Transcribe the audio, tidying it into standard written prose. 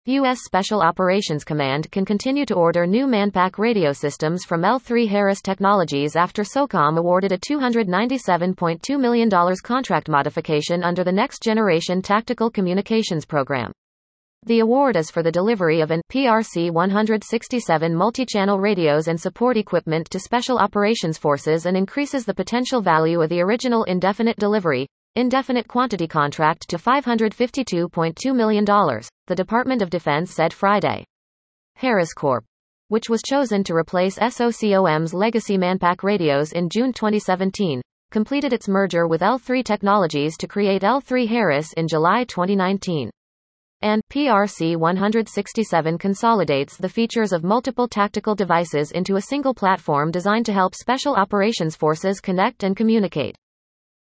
U.S. Special Operations Command can continue to order new Manpack radio systems from L3Harris Technologies after SOCOM awarded a $297.2 million contract modification under the Next Generation Tactical Communications Program. The award is for the delivery of an PRC-167 multi-channel radios and support equipment to Special Operations Forces and increases the potential value of the original indefinite delivery, indefinite quantity contract to $552.2 million, the Department of Defense said Friday. Harris Corp., which was chosen to replace SOCOM's legacy Manpack radios in June 2017, completed its merger with L3 Technologies to create L3Harris in July 2019. And PRC-167 consolidates the features of multiple tactical devices into a single platform designed to help Special Operations Forces connect and communicate.